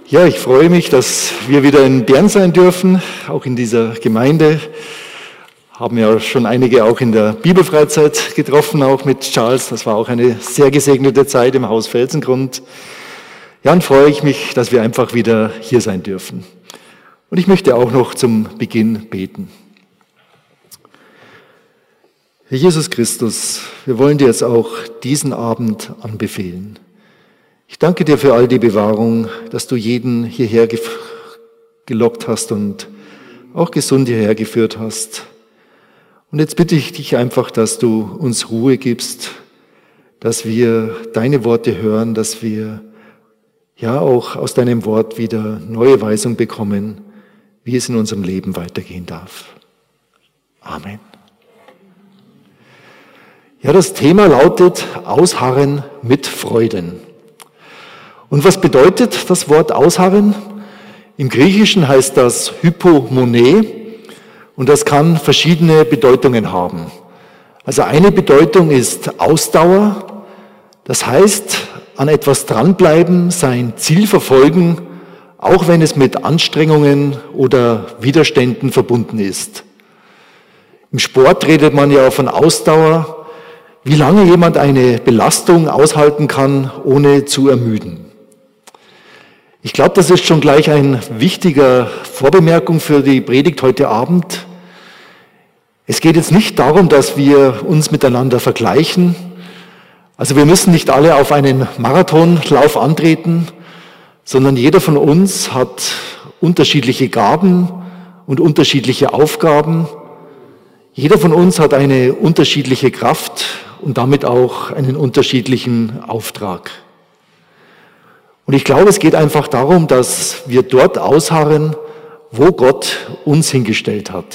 Ja, ich freue mich, dass wir wieder in Bern sein dürfen, auch in dieser Gemeinde. Haben ja schon einige auch in der Bibelfreizeit getroffen, auch mit Charles. Das war auch eine sehr gesegnete Zeit im Haus Felsengrund. Ja, und freue ich mich, dass wir einfach wieder hier sein dürfen. Und ich möchte auch noch zum Beginn beten. Herr Jesus Christus, wir wollen dir jetzt auch diesen Abend anbefehlen. Ich danke dir für all die Bewahrung, dass du jeden hierher gelockt hast und auch gesund hierher geführt hast. Und jetzt bitte ich dich einfach, dass du uns Ruhe gibst, dass wir deine Worte hören, dass wir ja auch aus deinem Wort wieder neue Weisung bekommen, wie es in unserem Leben weitergehen darf. Amen. Ja, das Thema lautet Ausharren mit Freuden. Und was bedeutet das Wort Ausharren? Im Griechischen heißt das Hypomone und das kann verschiedene Bedeutungen haben. Also eine Bedeutung ist Ausdauer, das heißt an etwas dranbleiben, sein Ziel verfolgen, auch wenn es mit Anstrengungen oder Widerständen verbunden ist. Im Sport redet man ja von Ausdauer, wie lange jemand eine Belastung aushalten kann, ohne zu ermüden. Ich glaube, das ist schon gleich eine wichtige Vorbemerkung für die Predigt heute Abend. Es geht jetzt nicht darum, dass wir uns miteinander vergleichen. Also wir müssen nicht alle auf einen Marathonlauf antreten, sondern jeder von uns hat unterschiedliche Gaben und unterschiedliche Aufgaben. Jeder von uns hat eine unterschiedliche Kraft und damit auch einen unterschiedlichen Auftrag. Und ich glaube, es geht einfach darum, dass wir dort ausharren, wo Gott uns hingestellt hat.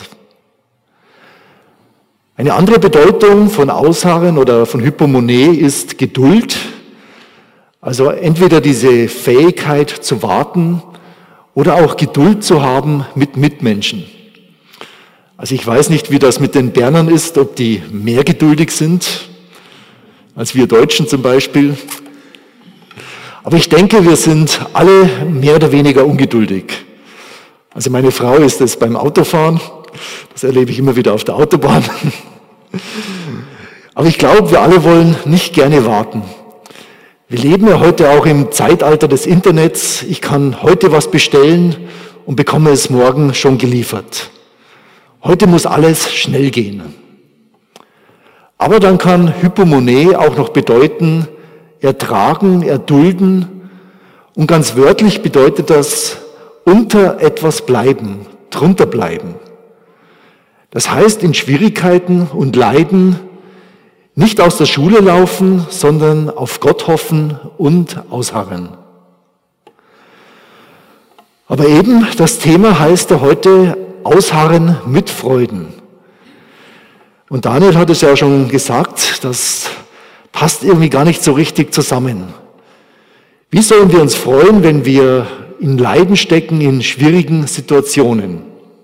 Eine andere Bedeutung von Ausharren oder von Hypomone ist Geduld. Also entweder diese Fähigkeit zu warten oder auch Geduld zu haben mit Mitmenschen. Also ich weiß nicht, wie das mit den Bernern ist, ob die mehr geduldig sind als wir Deutschen zum Beispiel. Aber ich denke, wir sind alle mehr oder weniger ungeduldig. Also meine Frau ist es beim Autofahren, das erlebe ich immer wieder auf der Autobahn. Aber ich glaube, wir alle wollen nicht gerne warten. Wir leben ja heute auch im Zeitalter des Internets. Ich kann heute was bestellen und bekomme es morgen schon geliefert. Heute muss alles schnell gehen. Aber dann kann Hypomone auch noch bedeuten, ertragen, erdulden und ganz wörtlich bedeutet das unter etwas bleiben, drunter bleiben. Das heißt in Schwierigkeiten und Leiden nicht aus der Schule laufen, sondern auf Gott hoffen und ausharren. Aber eben das Thema heißt ja heute Ausharren mit Freuden. Und Daniel hat es ja schon gesagt, das passt irgendwie gar nicht so richtig zusammen. Wie sollen wir uns freuen, wenn wir in Leiden stecken, in schwierigen Situationen?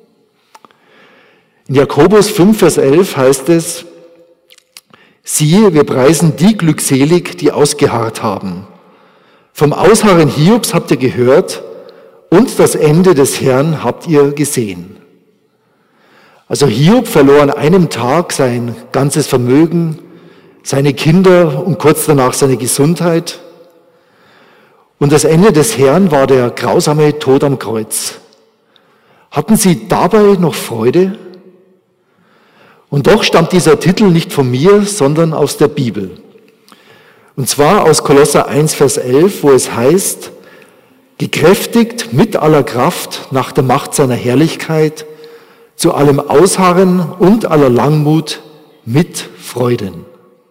In Jakobus 5, Vers 11 heißt es, siehe, wir preisen die glückselig, die ausgeharrt haben. Vom Ausharren Hiobs habt ihr gehört und das Ende des Herrn habt ihr gesehen. Also Hiob verlor an einem Tag sein ganzes Vermögen, seine Kinder und kurz danach seine Gesundheit. Und das Ende des Herrn war der grausame Tod am Kreuz. Hatten sie dabei noch Freude? Und doch stammt dieser Titel nicht von mir, sondern aus der Bibel. Und zwar aus Kolosser 1, Vers 11, wo es heißt, gekräftigt mit aller Kraft nach der Macht seiner Herrlichkeit, zu allem Ausharren und aller Langmut mit Freuden.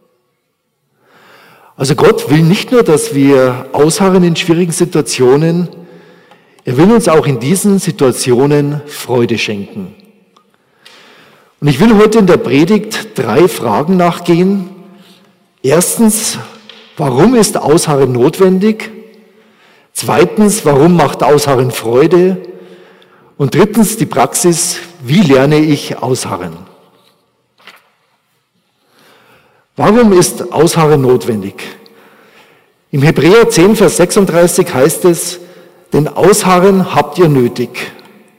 Also Gott will nicht nur, dass wir ausharren in schwierigen Situationen, er will uns auch in diesen Situationen Freude schenken. Und ich will heute in der Predigt 3 Fragen nachgehen. Erstens, warum ist Ausharren notwendig? Zweitens, warum macht Ausharren Freude? Und drittens, die Praxis, wie lerne ich Ausharren? Warum ist Ausharren notwendig? Im Hebräer 10, Vers 36 heißt es, denn Ausharren habt ihr nötig.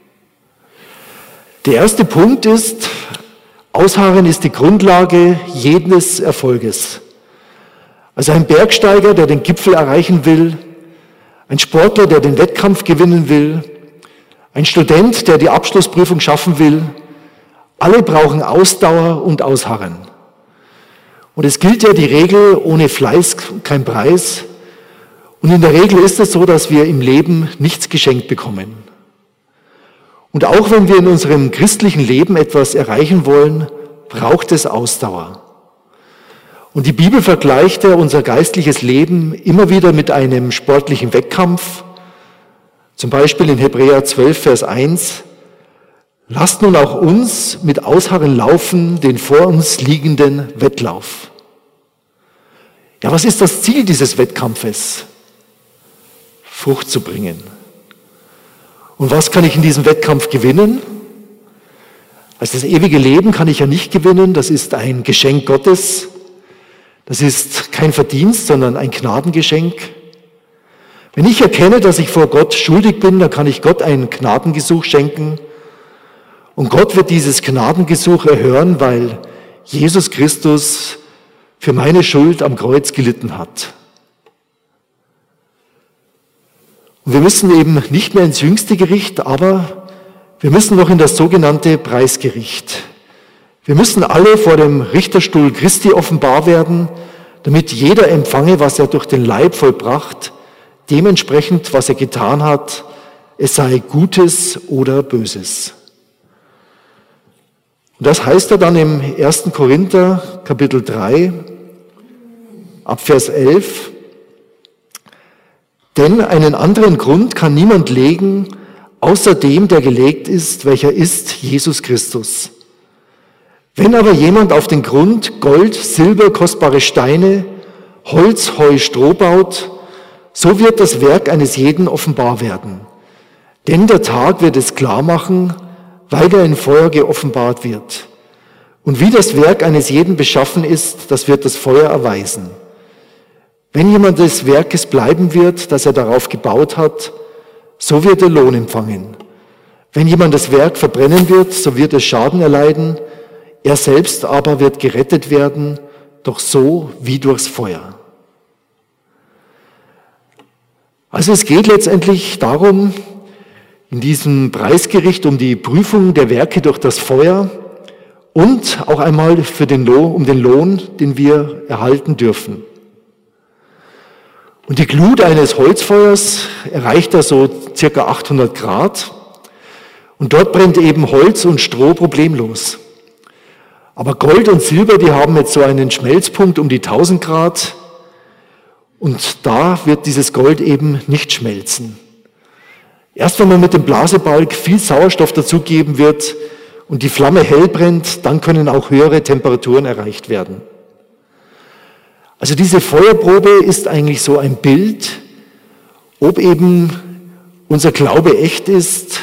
Der erste Punkt ist, Ausharren ist die Grundlage jedes Erfolges. Also ein Bergsteiger, der den Gipfel erreichen will, ein Sportler, der den Wettkampf gewinnen will, ein Student, der die Abschlussprüfung schaffen will, alle brauchen Ausdauer und Ausharren. Und es gilt ja die Regel, ohne Fleiß kein Preis. Und in der Regel ist es so, dass wir im Leben nichts geschenkt bekommen. Und auch wenn wir in unserem christlichen Leben etwas erreichen wollen, braucht es Ausdauer. Und die Bibel vergleicht ja unser geistliches Leben immer wieder mit einem sportlichen Wettkampf. Zum Beispiel in Hebräer 12, Vers 1. Lasst nun auch uns mit Ausharren laufen, den vor uns liegenden Wettlauf. Ja, was ist das Ziel dieses Wettkampfes? Frucht zu bringen. Und was kann ich in diesem Wettkampf gewinnen? Also das ewige Leben kann ich ja nicht gewinnen, das ist ein Geschenk Gottes. Das ist kein Verdienst, sondern ein Gnadengeschenk. Wenn ich erkenne, dass ich vor Gott schuldig bin, dann kann ich Gott ein Gnadengesuch schenken. Und Gott wird dieses Gnadengesuch erhören, weil Jesus Christus für meine Schuld am Kreuz gelitten hat. Und wir müssen eben nicht mehr ins jüngste Gericht, aber wir müssen noch in das sogenannte Preisgericht. Wir müssen alle vor dem Richterstuhl Christi offenbar werden, damit jeder empfange, was er durch den Leib vollbracht, dementsprechend, was er getan hat, es sei Gutes oder Böses. Und das heißt er dann im 1. Korinther, Kapitel 3, ab Vers 11, denn einen anderen Grund kann niemand legen, außer dem, der gelegt ist, welcher ist Jesus Christus. Wenn aber jemand auf den Grund Gold, Silber, kostbare Steine, Holz, Heu, Stroh baut, so wird das Werk eines jeden offenbar werden. Denn der Tag wird es klar machen, weil er in Feuer geoffenbart wird. Und wie das Werk eines jeden beschaffen ist, das wird das Feuer erweisen. Wenn jemand des Werkes bleiben wird, das er darauf gebaut hat, so wird er Lohn empfangen. Wenn jemand das Werk verbrennen wird, so wird es Schaden erleiden, er selbst aber wird gerettet werden, doch so wie durchs Feuer. Also es geht letztendlich darum, in diesem Preisgericht um die Prüfung der Werke durch das Feuer und auch einmal um den Lohn, den wir erhalten dürfen. Und die Glut eines Holzfeuers erreicht da so circa 800 Grad und dort brennt eben Holz und Stroh problemlos. Aber Gold und Silber, die haben jetzt so einen Schmelzpunkt um die 1000 Grad und da wird dieses Gold eben nicht schmelzen. Erst wenn man mit dem Blasebalg viel Sauerstoff dazugeben wird und die Flamme hell brennt, dann können auch höhere Temperaturen erreicht werden. Also diese Feuerprobe ist eigentlich so ein Bild, ob eben unser Glaube echt ist.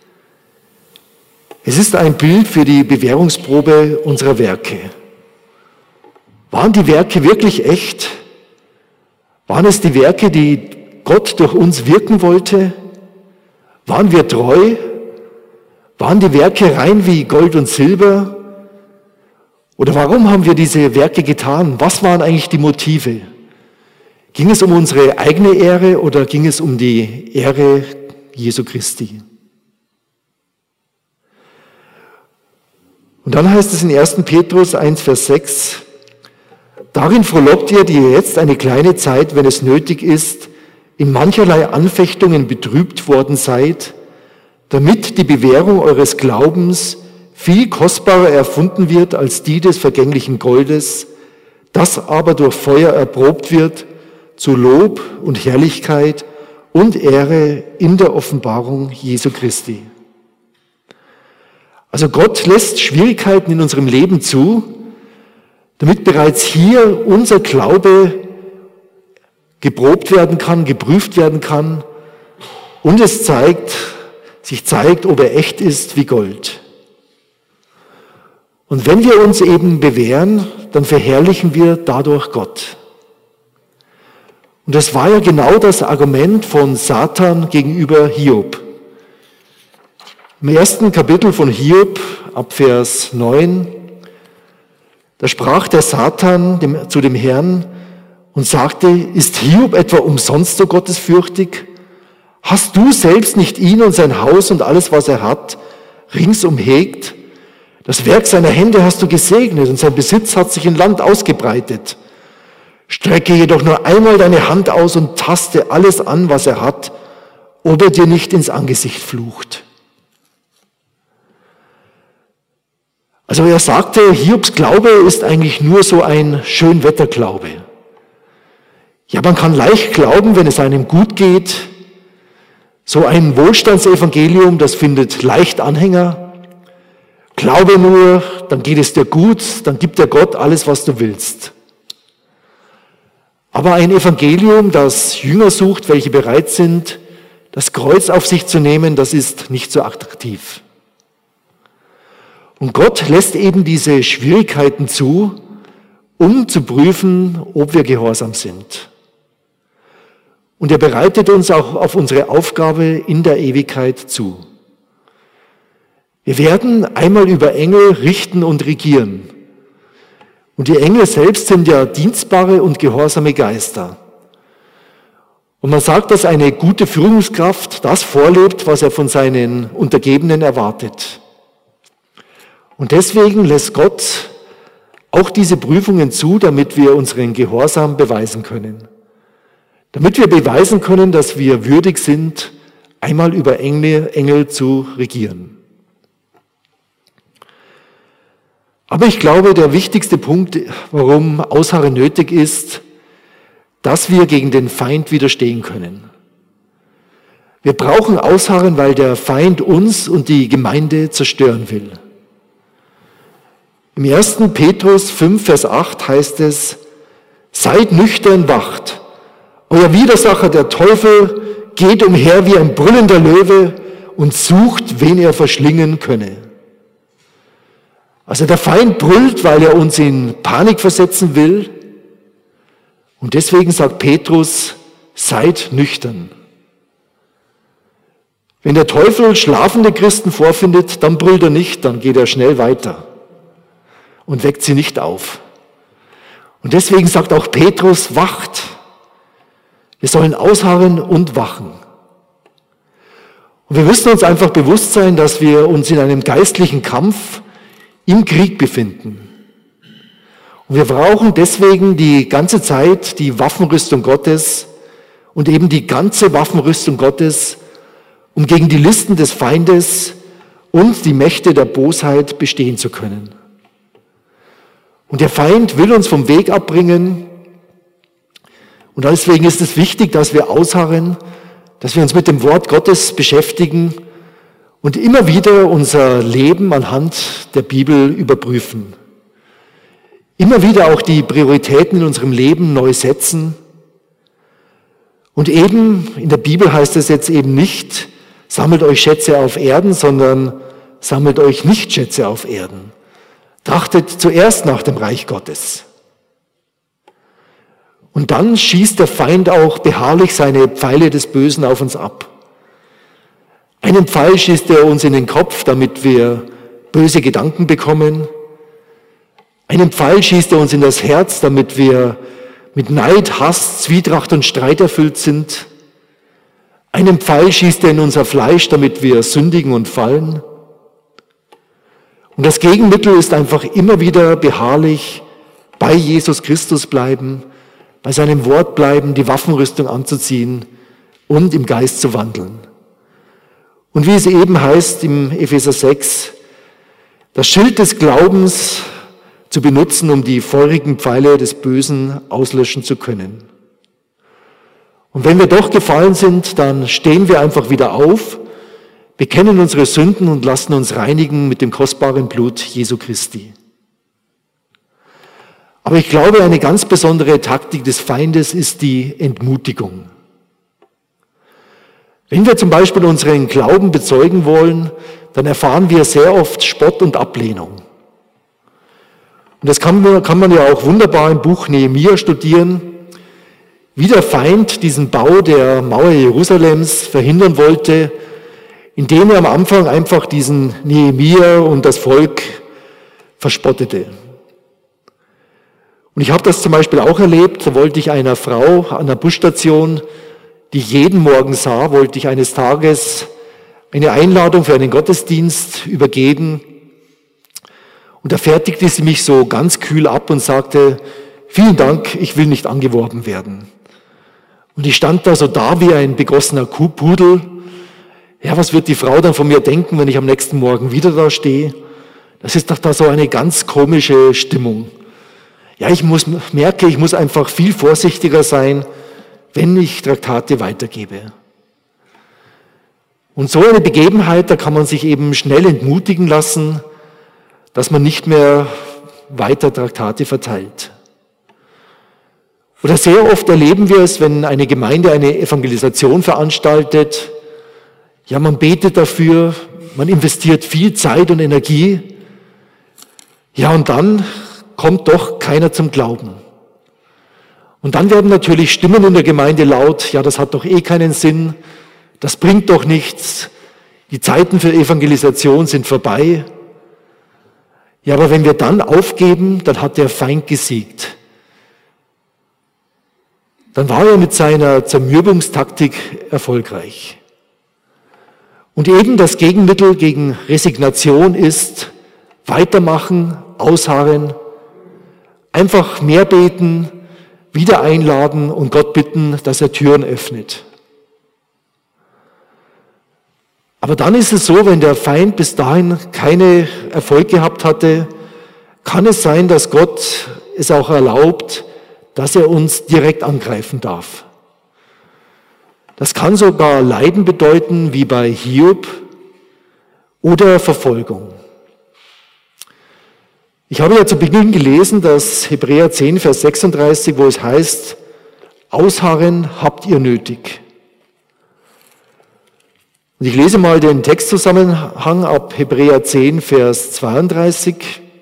Es ist ein Bild für die Bewährungsprobe unserer Werke. Waren die Werke wirklich echt? Waren es die Werke, die Gott durch uns wirken wollte? Waren wir treu? Waren die Werke rein wie Gold und Silber? Oder warum haben wir diese Werke getan? Was waren eigentlich die Motive? Ging es um unsere eigene Ehre oder ging es um die Ehre Jesu Christi? Und dann heißt es in 1. Petrus 1, Vers 6, darin frohlockt ihr, die ihr jetzt eine kleine Zeit, wenn es nötig ist, in mancherlei Anfechtungen betrübt worden seid, damit die Bewährung eures Glaubens viel kostbarer erfunden wird als die des vergänglichen Goldes, das aber durch Feuer erprobt wird, zu Lob und Herrlichkeit und Ehre in der Offenbarung Jesu Christi. Also Gott lässt Schwierigkeiten in unserem Leben zu, damit bereits hier unser Glaube geprobt werden kann, geprüft werden kann und es sich zeigt, ob er echt ist wie Gold. Und wenn wir uns eben bewähren, dann verherrlichen wir dadurch Gott. Und das war ja genau das Argument von Satan gegenüber Hiob. Im ersten Kapitel von Hiob, ab Vers 9, da sprach der Satan zu dem Herrn und sagte, ist Hiob etwa umsonst so gottesfürchtig? Hast du selbst nicht ihn und sein Haus und alles, was er hat, ringsum hegt? Das Werk seiner Hände hast du gesegnet und sein Besitz hat sich in Land ausgebreitet. Strecke jedoch nur einmal deine Hand aus und taste alles an, was er hat, ob er dir nicht ins Angesicht flucht. Also er sagte, Hiobs Glaube ist eigentlich nur so ein Schönwetterglaube. Ja, man kann leicht glauben, wenn es einem gut geht. So ein Wohlstandsevangelium, das findet leicht Anhänger. Glaube nur, dann geht es dir gut, dann gibt dir Gott alles, was du willst. Aber ein Evangelium, das Jünger sucht, welche bereit sind, das Kreuz auf sich zu nehmen, das ist nicht so attraktiv. Und Gott lässt eben diese Schwierigkeiten zu, um zu prüfen, ob wir gehorsam sind. Und er bereitet uns auch auf unsere Aufgabe in der Ewigkeit zu. Wir werden einmal über Engel richten und regieren. Und die Engel selbst sind ja dienstbare und gehorsame Geister. Und man sagt, dass eine gute Führungskraft das vorlebt, was er von seinen Untergebenen erwartet. Und deswegen lässt Gott auch diese Prüfungen zu, damit wir unseren Gehorsam beweisen können. Damit wir beweisen können, dass wir würdig sind, einmal über Engel zu regieren. Aber ich glaube, der wichtigste Punkt, warum Ausharren nötig ist, dass wir gegen den Feind widerstehen können. Wir brauchen Ausharren, weil der Feind uns und die Gemeinde zerstören will. Im 1. Petrus 5, Vers 8 heißt es, seid nüchtern, wacht. Euer Widersacher, der Teufel, geht umher wie ein brüllender Löwe und sucht, wen er verschlingen könne. Also der Feind brüllt, weil er uns in Panik versetzen will. Und deswegen sagt Petrus, seid nüchtern. Wenn der Teufel schlafende Christen vorfindet, dann brüllt er nicht, dann geht er schnell weiter und weckt sie nicht auf. Und deswegen sagt auch Petrus, wacht. Wir sollen ausharren und wachen. Und wir müssen uns einfach bewusst sein, dass wir uns in einem geistlichen Kampf im Krieg befinden. Und wir brauchen deswegen die ganze Zeit die Waffenrüstung Gottes und eben die ganze Waffenrüstung Gottes, um gegen die Listen des Feindes und die Mächte der Bosheit bestehen zu können. Und der Feind will uns vom Weg abbringen. Und deswegen ist es wichtig, dass wir ausharren, dass wir uns mit dem Wort Gottes beschäftigen und immer wieder unser Leben anhand der Bibel überprüfen. Immer wieder auch die Prioritäten in unserem Leben neu setzen. Und eben, in der Bibel heißt es jetzt eben nicht, sammelt euch Schätze auf Erden, sondern sammelt euch nicht Schätze auf Erden. Trachtet zuerst nach dem Reich Gottes. Und dann schießt der Feind auch beharrlich seine Pfeile des Bösen auf uns ab. Einen Pfeil schießt er uns in den Kopf, damit wir böse Gedanken bekommen. Einen Pfeil schießt er uns in das Herz, damit wir mit Neid, Hass, Zwietracht und Streit erfüllt sind. Einen Pfeil schießt er in unser Fleisch, damit wir sündigen und fallen. Und das Gegenmittel ist einfach immer wieder beharrlich bei Jesus Christus bleiben, bei seinem Wort bleiben, die Waffenrüstung anzuziehen und im Geist zu wandeln. Und wie es eben heißt im Epheser 6, das Schild des Glaubens zu benutzen, um die feurigen Pfeile des Bösen auslöschen zu können. Und wenn wir doch gefallen sind, dann stehen wir einfach wieder auf, bekennen unsere Sünden und lassen uns reinigen mit dem kostbaren Blut Jesu Christi. Aber ich glaube, eine ganz besondere Taktik des Feindes ist die Entmutigung. Wenn wir zum Beispiel unseren Glauben bezeugen wollen, dann erfahren wir sehr oft Spott und Ablehnung. Und das kann man ja auch wunderbar im Buch Nehemia studieren. wie der Feind diesen Bau der Mauer Jerusalems verhindern wollte, indem er am Anfang einfach diesen Nehemia und das Volk verspottete. Und ich habe das zum Beispiel auch erlebt, da wollte ich einer Frau an der Busstation, die ich jeden Morgen sah, wollte ich eines Tages eine Einladung für einen Gottesdienst übergeben. Und da fertigte sie mich so ganz kühl ab und sagte, vielen Dank, ich will nicht angeworben werden. Und ich stand da so da wie ein begossener Pudel. Ja, was wird die Frau dann von mir denken, wenn ich am nächsten Morgen wieder da stehe? Das ist doch da so eine ganz komische Stimmung. Ja, ich muss einfach viel vorsichtiger sein, wenn ich Traktate weitergebe. Und so eine Begebenheit, da kann man sich eben schnell entmutigen lassen, dass man nicht mehr weiter Traktate verteilt. Oder sehr oft erleben wir es, wenn eine Gemeinde eine Evangelisation veranstaltet. Ja, man betet dafür, man investiert viel Zeit und Energie. Ja, und dann kommt doch keiner zum Glauben. Und dann werden natürlich Stimmen in der Gemeinde laut, ja, das hat doch eh keinen Sinn, das bringt doch nichts, die Zeiten für Evangelisation sind vorbei. Ja, aber wenn wir dann aufgeben, dann hat der Feind gesiegt. Dann war er mit seiner Zermürbungstaktik erfolgreich. Und eben das Gegenmittel gegen Resignation ist weitermachen, ausharren, einfach mehr beten, wieder einladen und Gott bitten, dass er Türen öffnet. Aber dann ist es so, wenn der Feind bis dahin keine Erfolg gehabt hatte, kann es sein, dass Gott es auch erlaubt, dass er uns direkt angreifen darf. Das kann sogar Leiden bedeuten, wie bei Hiob, oder Verfolgung. Ich habe ja zu Beginn gelesen, dass Hebräer 10, Vers 36, wo es heißt, ausharren habt ihr nötig. Und ich lese mal den Textzusammenhang ab Hebräer 10, Vers 32.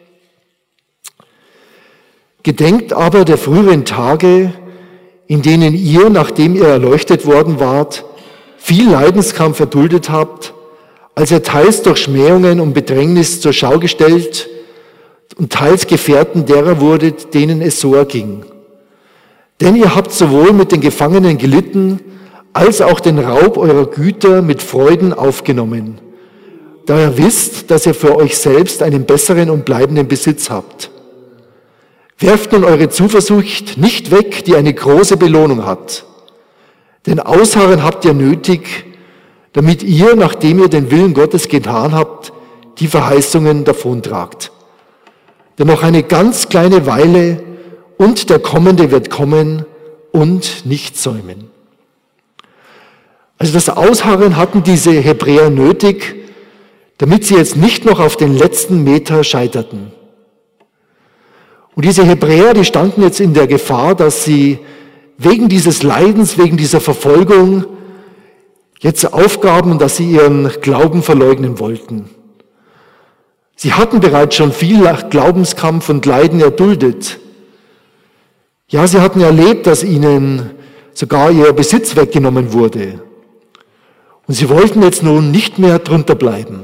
Gedenkt aber der früheren Tage, in denen ihr, nachdem ihr erleuchtet worden wart, viel Leidenskampf erduldet habt, als ihr teils durch Schmähungen und Bedrängnis zur Schau gestellt und teils Gefährten derer wurdet, denen es so erging. Denn ihr habt sowohl mit den Gefangenen gelitten, als auch den Raub eurer Güter mit Freuden aufgenommen, da ihr wisst, dass ihr für euch selbst einen besseren und bleibenden Besitz habt. Werft nun eure Zuversicht nicht weg, die eine große Belohnung hat. Denn Ausharren habt ihr nötig, damit ihr, nachdem ihr den Willen Gottes getan habt, die Verheißungen davontragt. Denn noch eine ganz kleine Weile und der Kommende wird kommen und nicht säumen. Also das Ausharren hatten diese Hebräer nötig, damit sie jetzt nicht noch auf den letzten Meter scheiterten. Und diese Hebräer, die standen jetzt in der Gefahr, dass sie wegen dieses Leidens, wegen dieser Verfolgung jetzt aufgaben und dass sie ihren Glauben verleugnen wollten. Sie hatten bereits schon viel Glaubenskampf und Leiden erduldet. Ja, sie hatten erlebt, dass ihnen sogar ihr Besitz weggenommen wurde. Und sie wollten jetzt nun nicht mehr drunter bleiben.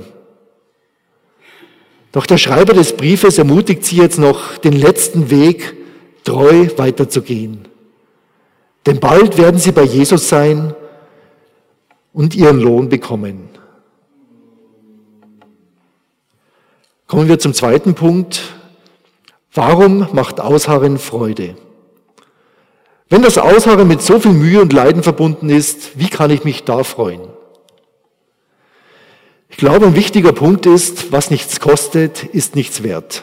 Doch der Schreiber des Briefes ermutigt sie jetzt noch, den letzten Weg treu weiterzugehen. Denn bald werden sie bei Jesus sein und ihren Lohn bekommen. Kommen wir zum zweiten Punkt. Warum macht Ausharren Freude? Wenn das Ausharren mit so viel Mühe und Leiden verbunden ist, wie kann ich mich da freuen? Ich glaube, ein wichtiger Punkt ist, was nichts kostet, ist nichts wert.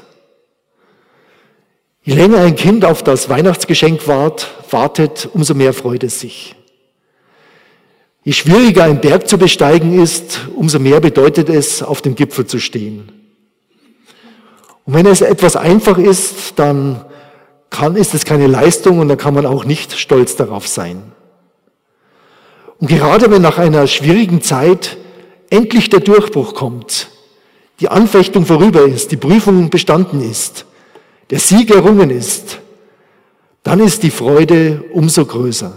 Je länger ein Kind auf das Weihnachtsgeschenk wartet, umso mehr freut es sich. Je schwieriger ein Berg zu besteigen ist, umso mehr bedeutet es, auf dem Gipfel zu stehen. Und wenn es etwas einfach ist, dann ist es keine Leistung und dann kann man auch nicht stolz darauf sein. Und gerade wenn nach einer schwierigen Zeit endlich der Durchbruch kommt, die Anfechtung vorüber ist, die Prüfung bestanden ist, der Sieg errungen ist, dann ist die Freude umso größer.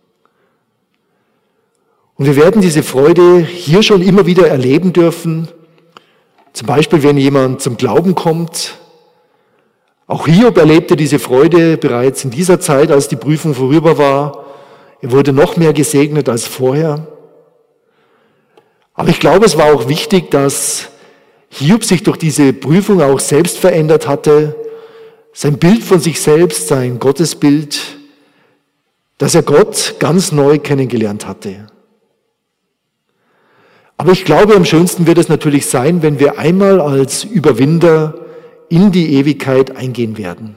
Und wir werden diese Freude hier schon immer wieder erleben dürfen. Zum Beispiel, wenn jemand zum Glauben kommt. Auch Hiob erlebte diese Freude bereits in dieser Zeit, als die Prüfung vorüber war. Er wurde noch mehr gesegnet als vorher. Aber ich glaube, es war auch wichtig, dass Hiob sich durch diese Prüfung auch selbst verändert hatte. Sein Bild von sich selbst, sein Gottesbild, dass er Gott ganz neu kennengelernt hatte. Aber ich glaube, am schönsten wird es natürlich sein, wenn wir einmal als Überwinder in die Ewigkeit eingehen werden.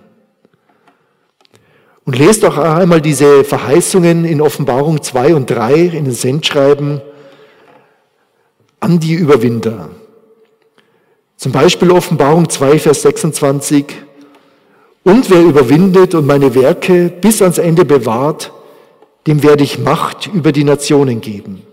Und lest auch einmal diese Verheißungen in Offenbarung 2 und 3 in den Sendschreiben an die Überwinder. Zum Beispiel Offenbarung 2, Vers 26. Und wer überwindet und meine Werke bis ans Ende bewahrt, dem werde ich Macht über die Nationen geben.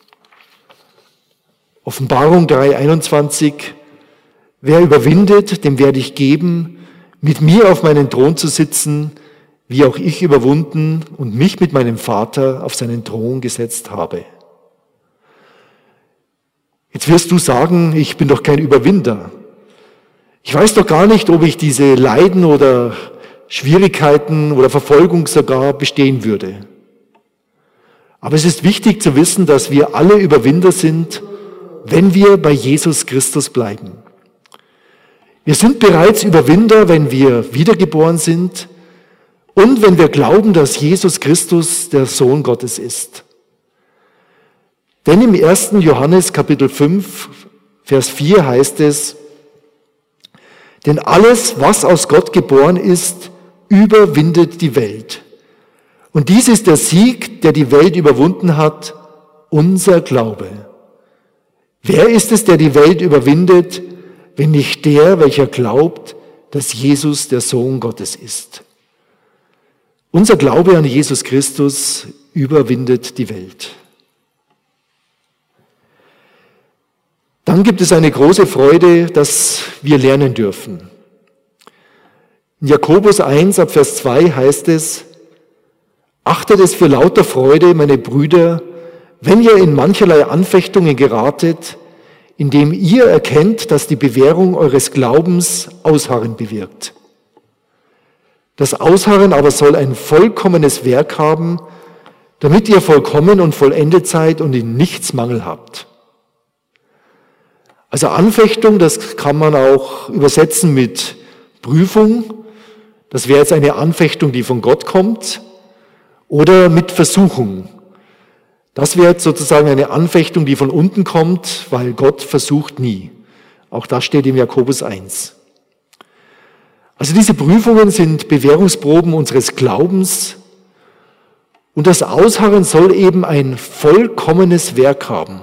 Offenbarung 3, 21. Wer überwindet, dem werde ich geben, mit mir auf meinen Thron zu sitzen, wie auch ich überwunden und mich mit meinem Vater auf seinen Thron gesetzt habe. Jetzt wirst du sagen, ich bin doch kein Überwinder. Ich weiß doch gar nicht, ob ich diese Leiden oder Schwierigkeiten oder Verfolgung sogar bestehen würde. Aber es ist wichtig zu wissen, dass wir alle Überwinder sind, wenn wir bei Jesus Christus bleiben. Wir sind bereits Überwinder, wenn wir wiedergeboren sind und wenn wir glauben, dass Jesus Christus der Sohn Gottes ist. Denn im 1. Johannes Kapitel 5, Vers 4 heißt es, denn alles, was aus Gott geboren ist, überwindet die Welt. Und dies ist der Sieg, der die Welt überwunden hat, unser Glaube. Wer ist es, der die Welt überwindet, wenn nicht der, welcher glaubt, dass Jesus der Sohn Gottes ist? Unser Glaube an Jesus Christus überwindet die Welt. Dann gibt es eine große Freude, dass wir lernen dürfen. In Jakobus 1 ab Vers 2 heißt es, achtet es für lauter Freude, meine Brüder, wenn ihr in mancherlei Anfechtungen geratet, indem ihr erkennt, dass die Bewährung eures Glaubens Ausharren bewirkt. Das Ausharren aber soll ein vollkommenes Werk haben, damit ihr vollkommen und vollendet seid und in nichts Mangel habt. Also Anfechtung, das kann man auch übersetzen mit Prüfung. Das wäre jetzt eine Anfechtung, die von Gott kommt. Oder mit Versuchung. Das wäre jetzt sozusagen eine Anfechtung, die von unten kommt, weil Gott versucht nie. Auch das steht im Jakobus 1. Also diese Prüfungen sind Bewährungsproben unseres Glaubens. Und das Ausharren soll eben ein vollkommenes Werk haben.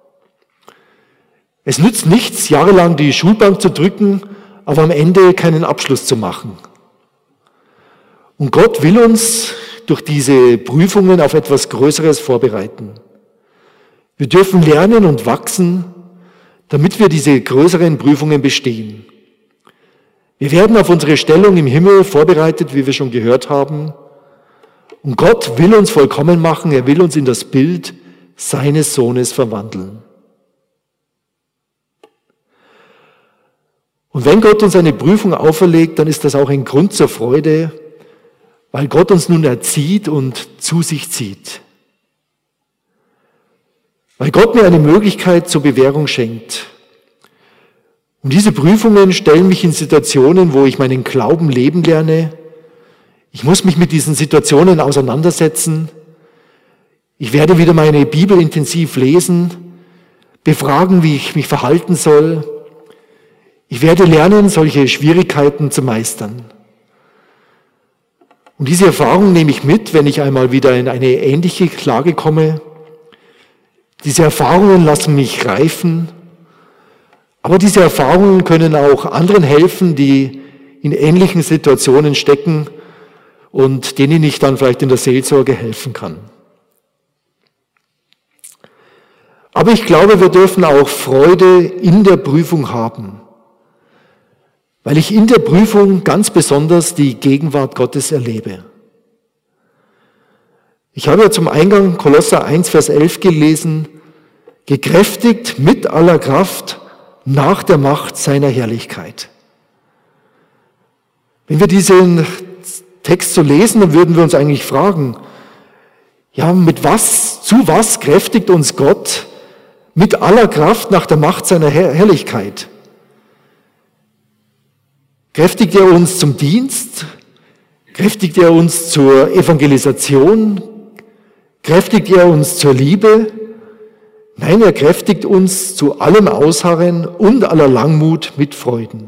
Es nützt nichts, jahrelang die Schulbank zu drücken, aber am Ende keinen Abschluss zu machen. Und Gott will uns durch diese Prüfungen auf etwas Größeres vorbereiten. Wir dürfen lernen und wachsen, damit wir diese größeren Prüfungen bestehen. Wir werden auf unsere Stellung im Himmel vorbereitet, wie wir schon gehört haben. Und Gott will uns vollkommen machen, er will uns in das Bild seines Sohnes verwandeln. Und wenn Gott uns eine Prüfung auferlegt, dann ist das auch ein Grund zur Freude, weil Gott uns nun erzieht und zu sich zieht. Weil Gott mir eine Möglichkeit zur Bewährung schenkt. Und diese Prüfungen stellen mich in Situationen, wo ich meinen Glauben leben lerne. Ich muss mich mit diesen Situationen auseinandersetzen. Ich werde wieder meine Bibel intensiv lesen, befragen, wie ich mich verhalten soll. Ich werde lernen, solche Schwierigkeiten zu meistern. Und diese Erfahrung nehme ich mit, wenn ich einmal wieder in eine ähnliche Lage komme. Diese Erfahrungen lassen mich reifen, aber diese Erfahrungen können auch anderen helfen, die in ähnlichen Situationen stecken und denen ich dann vielleicht in der Seelsorge helfen kann. Aber ich glaube, wir dürfen auch Freude in der Prüfung haben, weil ich in der Prüfung ganz besonders die Gegenwart Gottes erlebe. Ich habe ja zum Eingang Kolosser 1, Vers 11 gelesen, gekräftigt mit aller Kraft nach der Macht seiner Herrlichkeit. Wenn wir diesen Text so lesen, dann würden wir uns eigentlich fragen, ja, zu was kräftigt uns Gott mit aller Kraft nach der Macht seiner Herrlichkeit? Kräftigt er uns zum Dienst? Kräftigt er uns zur Evangelisation? Kräftigt er uns zur Liebe? Nein, er kräftigt uns zu allem Ausharren und aller Langmut mit Freuden.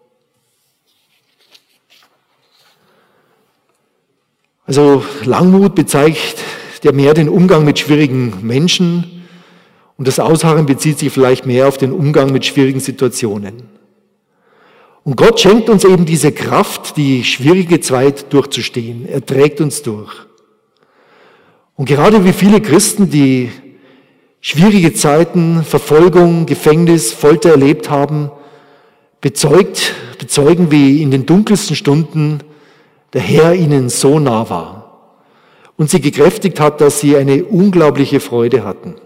Also Langmut bezeichnet ja mehr den Umgang mit schwierigen Menschen und das Ausharren bezieht sich vielleicht mehr auf den Umgang mit schwierigen Situationen. Und Gott schenkt uns eben diese Kraft, die schwierige Zeit durchzustehen. Er trägt uns durch. Und gerade wie viele Christen, die schwierige Zeiten, Verfolgung, Gefängnis, Folter erlebt haben, bezeugen, wie in den dunkelsten Stunden der Herr ihnen so nah war und sie gekräftigt hat, dass sie eine unglaubliche Freude hatten.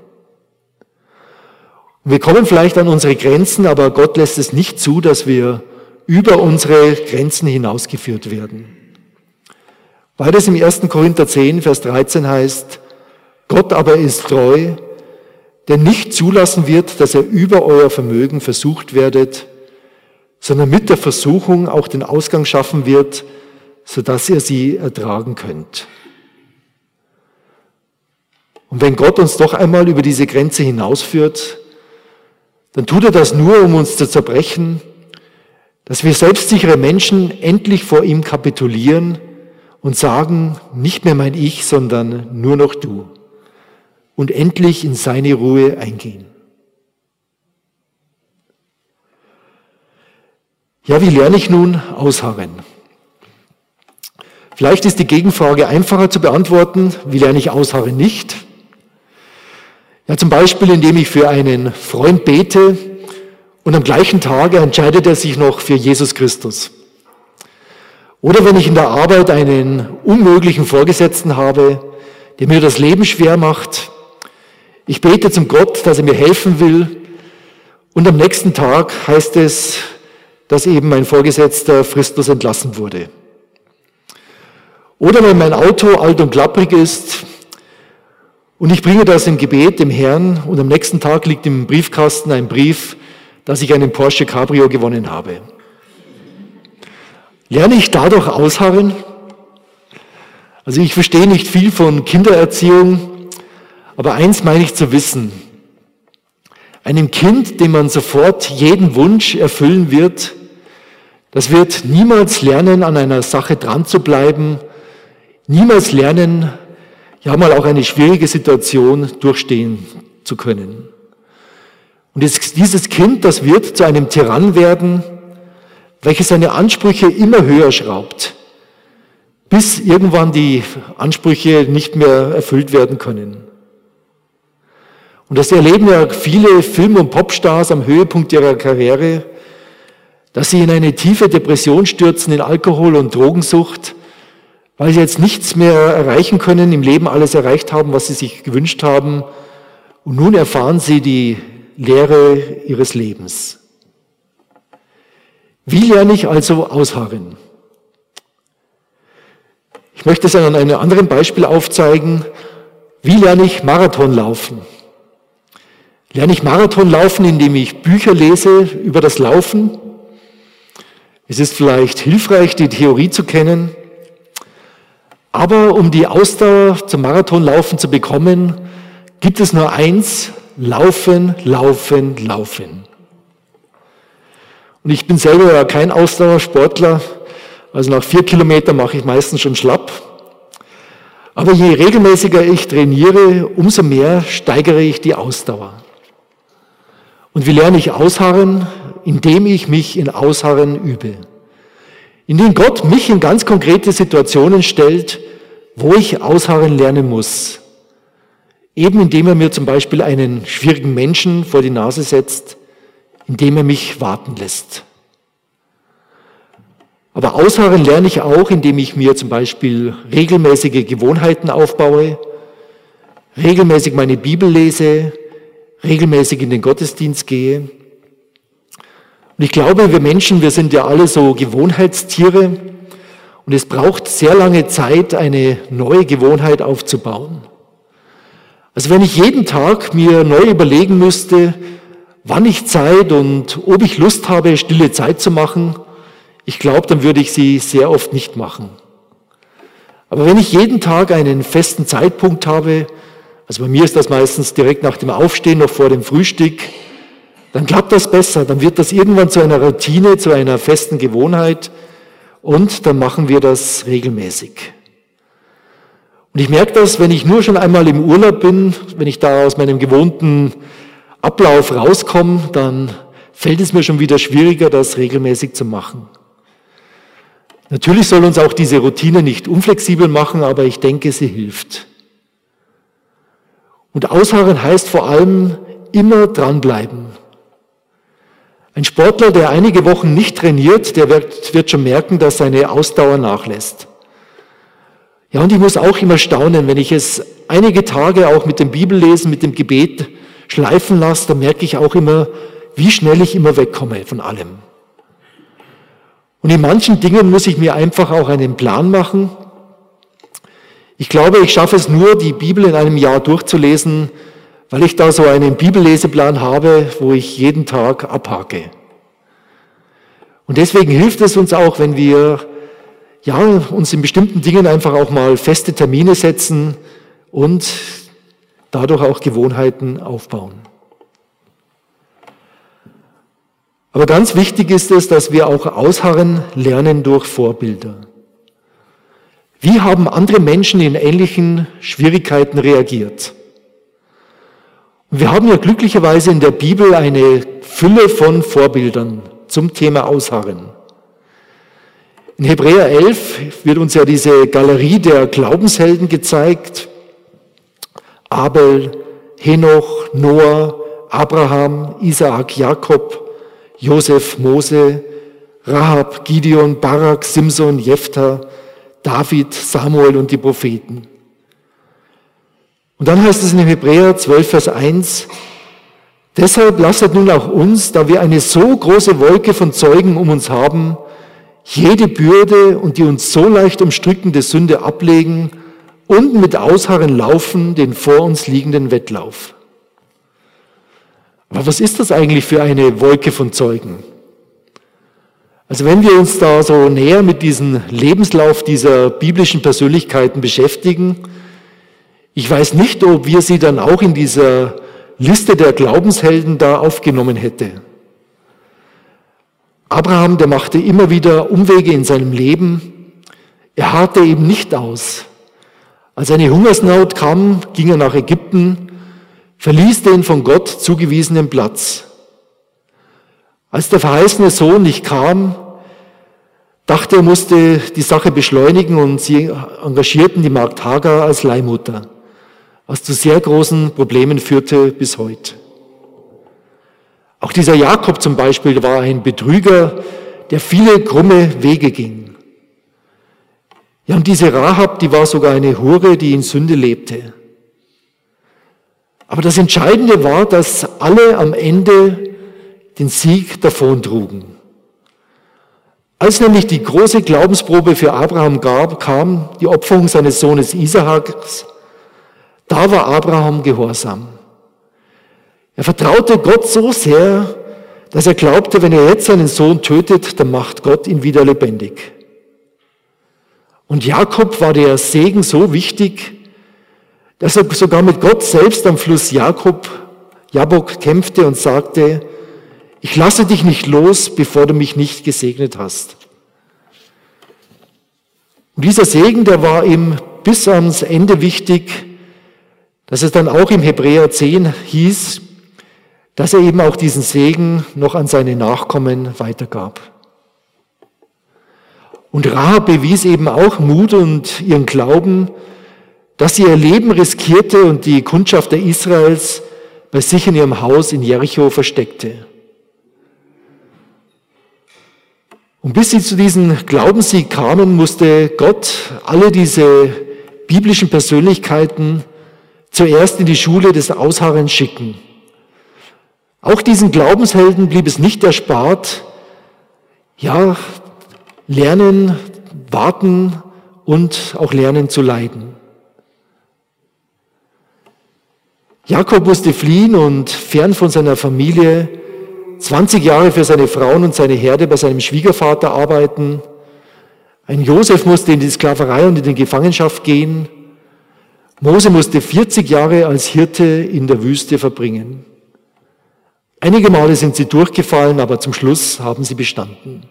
Und wir kommen vielleicht an unsere Grenzen, aber Gott lässt es nicht zu, dass wir über unsere Grenzen hinausgeführt werden. Weil es im 1. Korinther 10, Vers 13 heißt, Gott aber ist treu, der nicht zulassen wird, dass ihr über euer Vermögen versucht werdet, sondern mit der Versuchung auch den Ausgang schaffen wird, sodass ihr sie ertragen könnt. Und wenn Gott uns doch einmal über diese Grenze hinausführt, dann tut er das nur, um uns zu zerbrechen, dass wir selbstsichere Menschen endlich vor ihm kapitulieren und sagen, nicht mehr mein Ich, sondern nur noch du. Und endlich in seine Ruhe eingehen. Ja, wie lerne ich nun ausharren? Vielleicht ist die Gegenfrage einfacher zu beantworten. Wie lerne ich ausharren nicht? Ja, zum Beispiel, indem ich für einen Freund bete und am gleichen Tage entscheidet er sich noch für Jesus Christus. Oder wenn ich in der Arbeit einen unmöglichen Vorgesetzten habe, der mir das Leben schwer macht. Ich bete zum Gott, dass er mir helfen will. Und am nächsten Tag heißt es, dass eben mein Vorgesetzter fristlos entlassen wurde. Oder wenn mein Auto alt und klapprig ist und ich bringe das im Gebet dem Herrn und am nächsten Tag liegt im Briefkasten ein Brief, dass ich einen Porsche Cabrio gewonnen habe. Lerne ich dadurch ausharren? Also ich verstehe nicht viel von Kindererziehung, aber eins meine ich zu wissen. Einem Kind, dem man sofort jeden Wunsch erfüllen wird, das wird niemals lernen, an einer Sache dran zu bleiben, niemals lernen, ja mal auch eine schwierige Situation durchstehen zu können. Und dieses Kind, das wird zu einem Tyrann werden, welches seine Ansprüche immer höher schraubt, bis irgendwann die Ansprüche nicht mehr erfüllt werden können. Und das erleben ja viele Film- und Popstars am Höhepunkt ihrer Karriere, dass sie in eine tiefe Depression stürzen, in Alkohol- und Drogensucht, weil sie jetzt nichts mehr erreichen können, im Leben alles erreicht haben, was sie sich gewünscht haben. Und nun erfahren sie die Leere ihres Lebens. Wie lerne ich also ausharren? Ich möchte es an einem anderen Beispiel aufzeigen. Wie lerne ich Marathon laufen? Lerne ich Marathon laufen, indem ich Bücher lese über das Laufen? Es ist vielleicht hilfreich, die Theorie zu kennen, aber um die Ausdauer zum Marathonlaufen zu bekommen, gibt es nur eins: Laufen, Laufen, Laufen. Und ich bin selber ja kein Ausdauersportler, also nach 4 Kilometern mache ich meistens schon schlapp. Aber je regelmäßiger ich trainiere, umso mehr steigere ich die Ausdauer. Und wie lerne ich ausharren? Indem ich mich in Ausharren übe. Indem Gott mich in ganz konkrete Situationen stellt, wo ich ausharren lernen muss. Eben indem er mir zum Beispiel einen schwierigen Menschen vor die Nase setzt, indem er mich warten lässt. Aber ausharren lerne ich auch, indem ich mir zum Beispiel regelmäßige Gewohnheiten aufbaue, regelmäßig meine Bibel lese, regelmäßig in den Gottesdienst gehe. Und ich glaube, wir Menschen, wir sind ja alle so Gewohnheitstiere und es braucht sehr lange Zeit, eine neue Gewohnheit aufzubauen. Also wenn ich jeden Tag mir neu überlegen müsste, wann ich Zeit und ob ich Lust habe, stille Zeit zu machen, ich glaube, dann würde ich sie sehr oft nicht machen. Aber wenn ich jeden Tag einen festen Zeitpunkt habe, also bei mir ist das meistens direkt nach dem Aufstehen, noch vor dem Frühstück, dann klappt das besser, dann wird das irgendwann zu einer Routine, zu einer festen Gewohnheit und dann machen wir das regelmäßig. Und ich merke das, wenn ich nur schon einmal im Urlaub bin, wenn ich da aus meinem gewohnten Ablauf rauskomme, dann fällt es mir schon wieder schwieriger, das regelmäßig zu machen. Natürlich soll uns auch diese Routine nicht unflexibel machen, aber ich denke, sie hilft. Und ausharren heißt vor allem immer dranbleiben. Ein Sportler, der einige Wochen nicht trainiert, der wird schon merken, dass seine Ausdauer nachlässt. Ja, und ich muss auch immer staunen, wenn ich es einige Tage auch mit dem Bibellesen, mit dem Gebet schleifen lasse, dann merke ich auch immer, wie schnell ich immer wegkomme von allem. Und in manchen Dingen muss ich mir einfach auch einen Plan machen. Ich glaube, ich schaffe es nur, die Bibel in einem Jahr durchzulesen, weil ich da so einen Bibelleseplan habe, wo ich jeden Tag abhake. Und deswegen hilft es uns auch, wenn wir uns in bestimmten Dingen einfach auch mal feste Termine setzen und dadurch auch Gewohnheiten aufbauen. Aber ganz wichtig ist es, dass wir auch ausharren lernen durch Vorbilder. Wie haben andere Menschen in ähnlichen Schwierigkeiten reagiert? Und wir haben ja glücklicherweise in der Bibel eine Fülle von Vorbildern zum Thema Ausharren. In Hebräer 11 wird uns ja diese Galerie der Glaubenshelden gezeigt. Abel, Henoch, Noah, Abraham, Isaak, Jakob, Josef, Mose, Rahab, Gideon, Barak, Simson, Jephthah, David, Samuel und die Propheten. Und dann heißt es in Hebräer 12, Vers 1, deshalb lasset nun auch uns, da wir eine so große Wolke von Zeugen um uns haben, jede Bürde und die uns so leicht umstrickende Sünde ablegen und mit Ausharren laufen den vor uns liegenden Wettlauf. Aber was ist das eigentlich für eine Wolke von Zeugen? Also wenn wir uns da so näher mit diesem Lebenslauf dieser biblischen Persönlichkeiten beschäftigen, ich weiß nicht, ob wir sie dann auch in dieser Liste der Glaubenshelden da aufgenommen hätte. Abraham, der machte immer wieder Umwege in seinem Leben. Er harrte eben nicht aus. Als eine Hungersnot kam, ging er nach Ägypten, verließ den von Gott zugewiesenen Platz. Als der verheißene Sohn nicht kam, dachte er, musste die Sache beschleunigen und sie engagierten die Magd Hagar als Leihmutter, was zu sehr großen Problemen führte bis heute. Auch dieser Jakob zum Beispiel war ein Betrüger, der viele krumme Wege ging. Ja, und diese Rahab, die war sogar eine Hure, die in Sünde lebte. Aber das Entscheidende war, dass alle am Ende den Sieg davontrugen. Als nämlich die große Glaubensprobe für Abraham kam, die Opferung seines Sohnes Isaaks, da war Abraham gehorsam. Er vertraute Gott so sehr, dass er glaubte, wenn er jetzt seinen Sohn tötet, dann macht Gott ihn wieder lebendig. Und Jakob war der Segen so wichtig, dass er sogar mit Gott selbst am Fluss Jabok kämpfte und sagte, ich lasse dich nicht los, bevor du mich nicht gesegnet hast. Und dieser Segen, der war ihm bis ans Ende wichtig, dass es dann auch im Hebräer 10 hieß, dass er eben auch diesen Segen noch an seine Nachkommen weitergab. Und Rahab bewies eben auch Mut und ihren Glauben, dass sie ihr Leben riskierte und die Kundschafter Israels bei sich in ihrem Haus in Jericho versteckte. Und bis sie zu diesem Glaubenssieg kamen, musste Gott alle diese biblischen Persönlichkeiten zuerst in die Schule des Ausharrens schicken. Auch diesen Glaubenshelden blieb es nicht erspart, ja, lernen, warten und auch lernen zu leiden. Jakob musste fliehen und fern von seiner Familie 20 Jahre für seine Frauen und seine Herde bei seinem Schwiegervater arbeiten. Ein Josef musste in die Sklaverei und in die Gefangenschaft gehen. Mose musste 40 Jahre als Hirte in der Wüste verbringen. Einige Male sind sie durchgefallen, aber zum Schluss haben sie bestanden.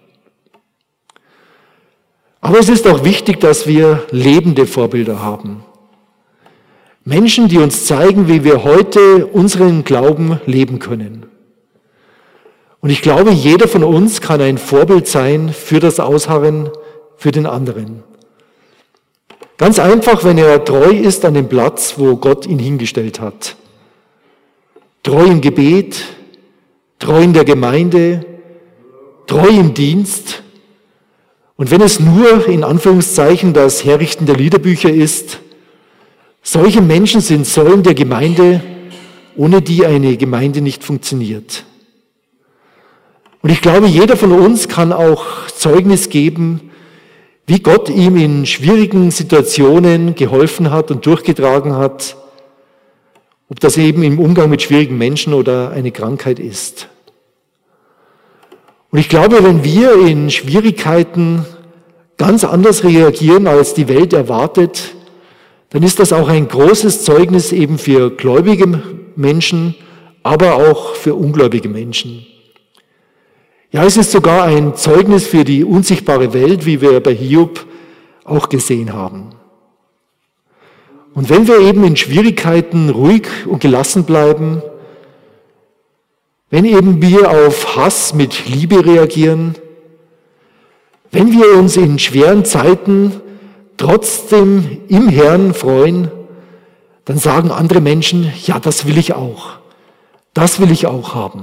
Aber es ist auch wichtig, dass wir lebende Vorbilder haben. Menschen, die uns zeigen, wie wir heute unseren Glauben leben können. Und ich glaube, jeder von uns kann ein Vorbild sein für das Ausharren für den anderen. Ganz einfach, wenn er treu ist an dem Platz, wo Gott ihn hingestellt hat. Treu im Gebet, treu in der Gemeinde, treu im Dienst. Und wenn es nur in Anführungszeichen das Herrichten der Liederbücher ist, solche Menschen sind Säulen der Gemeinde, ohne die eine Gemeinde nicht funktioniert. Und ich glaube, jeder von uns kann auch Zeugnis geben, wie Gott ihm in schwierigen Situationen geholfen hat und durchgetragen hat, ob das eben im Umgang mit schwierigen Menschen oder eine Krankheit ist. Und ich glaube, wenn wir in Schwierigkeiten ganz anders reagieren, als die Welt erwartet, dann ist das auch ein großes Zeugnis eben für gläubige Menschen, aber auch für ungläubige Menschen. Ja, es ist sogar ein Zeugnis für die unsichtbare Welt, wie wir bei Hiob auch gesehen haben. Und wenn wir eben in Schwierigkeiten ruhig und gelassen bleiben, wenn eben wir auf Hass mit Liebe reagieren, wenn wir uns in schweren Zeiten trotzdem im Herrn freuen, dann sagen andere Menschen, ja, das will ich auch. Das will ich auch haben.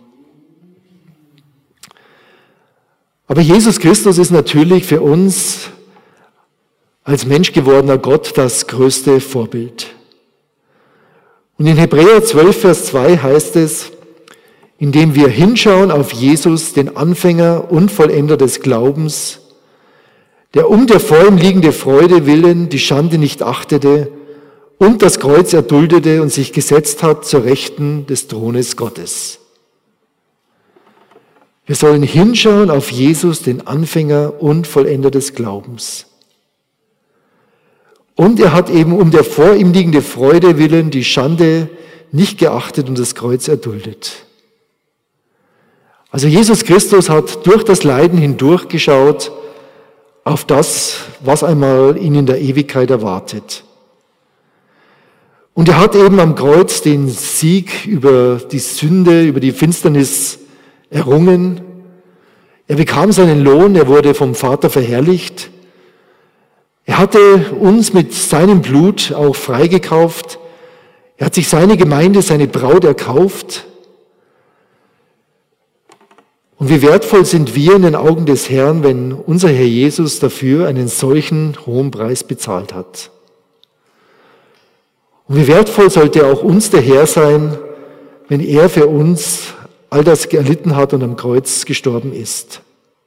Aber Jesus Christus ist natürlich für uns als Mensch gewordener Gott das größte Vorbild. Und in Hebräer 12, Vers 2 heißt es, indem wir hinschauen auf Jesus, den Anfänger und Vollender des Glaubens, der um der vor ihm liegende Freude willen die Schande nicht achtete und das Kreuz erduldete und sich gesetzt hat zur Rechten des Thrones Gottes. Wir sollen hinschauen auf Jesus, den Anfänger und Vollender des Glaubens. Und er hat eben um der vor ihm liegende Freude willen die Schande nicht geachtet und das Kreuz erduldet. Also Jesus Christus hat durch das Leiden hindurchgeschaut auf das, was einmal ihn in der Ewigkeit erwartet. Und er hat eben am Kreuz den Sieg über die Sünde, über die Finsternis errungen. Er bekam seinen Lohn, er wurde vom Vater verherrlicht. Er hatte uns mit seinem Blut auch freigekauft. Er hat sich seine Gemeinde, seine Braut erkauft. Und wie wertvoll sind wir in den Augen des Herrn, wenn unser Herr Jesus dafür einen solchen hohen Preis bezahlt hat. Und wie wertvoll sollte auch uns der Herr sein, wenn er für uns all das erlitten hat und am Kreuz gestorben ist.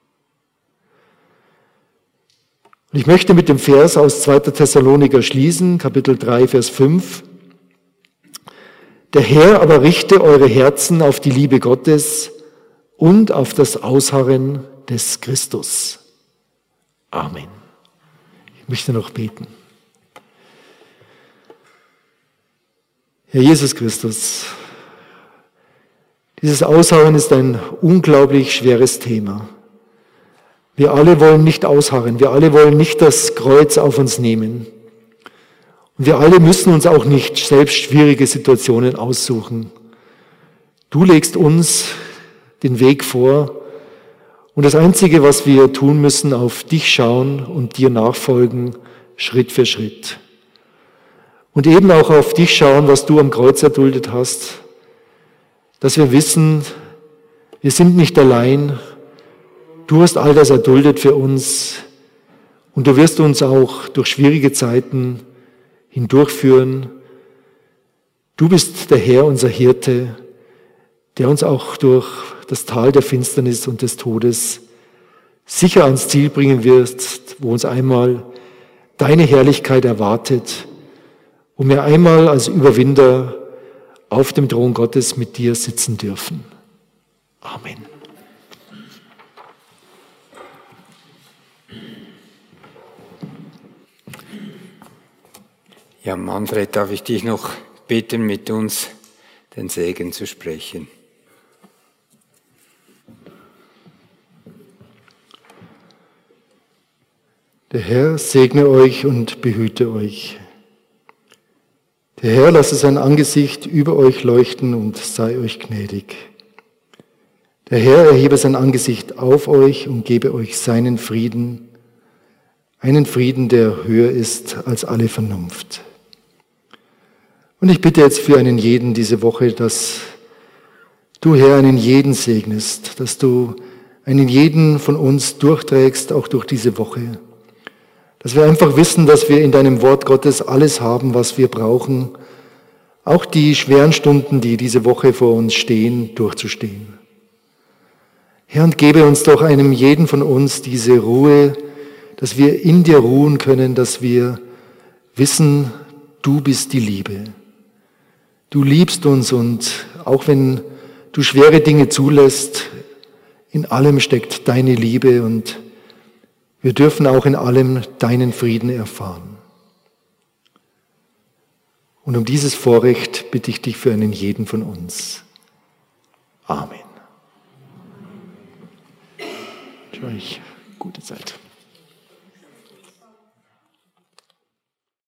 Und ich möchte mit dem Vers aus 2. Thessaloniker schließen, Kapitel 3, Vers 5. Der Herr aber richte eure Herzen auf die Liebe Gottes und auf das Ausharren des Christus. Amen. Ich möchte noch beten. Herr Jesus Christus, dieses Ausharren ist ein unglaublich schweres Thema. Wir alle wollen nicht ausharren, wir alle wollen nicht das Kreuz auf uns nehmen. Und wir alle müssen uns auch nicht selbst schwierige Situationen aussuchen. Du legst uns den Weg vor und das Einzige, was wir tun müssen, auf dich schauen und dir nachfolgen, Schritt für Schritt. Und eben auch auf dich schauen, was du am Kreuz erduldet hast, dass wir wissen, wir sind nicht allein, du hast all das erduldet für uns und du wirst uns auch durch schwierige Zeiten hindurchführen, Du bist der Herr, unser Hirte, der uns auch durch das Tal der Finsternis und des Todes sicher ans Ziel bringen wirst, wo uns einmal deine Herrlichkeit erwartet, wo wir einmal als Überwinder auf dem Thron Gottes mit dir sitzen dürfen. Amen. Ja, Manfred, darf ich dich noch bitten, mit uns den Segen zu sprechen? Der Herr segne euch und behüte euch. Der Herr lasse sein Angesicht über euch leuchten und sei euch gnädig. Der Herr erhebe sein Angesicht auf euch und gebe euch seinen Frieden, einen Frieden, der höher ist als alle Vernunft. Und ich bitte jetzt für einen jeden diese Woche, dass du, Herr, einen jeden segnest, dass du einen jeden von uns durchträgst, auch durch diese Woche. Dass wir einfach wissen, dass wir in deinem Wort Gottes alles haben, was wir brauchen, auch die schweren Stunden, die diese Woche vor uns stehen, durchzustehen. Herr, und gebe uns doch einem jeden von uns diese Ruhe, dass wir in dir ruhen können, dass wir wissen, du bist die Liebe. Du liebst uns und auch wenn du schwere Dinge zulässt, in allem steckt deine Liebe und wir dürfen auch in allem deinen Frieden erfahren. Und um dieses Vorrecht bitte ich dich für einen jeden von uns. Amen. Ich wünsche euch gute Zeit.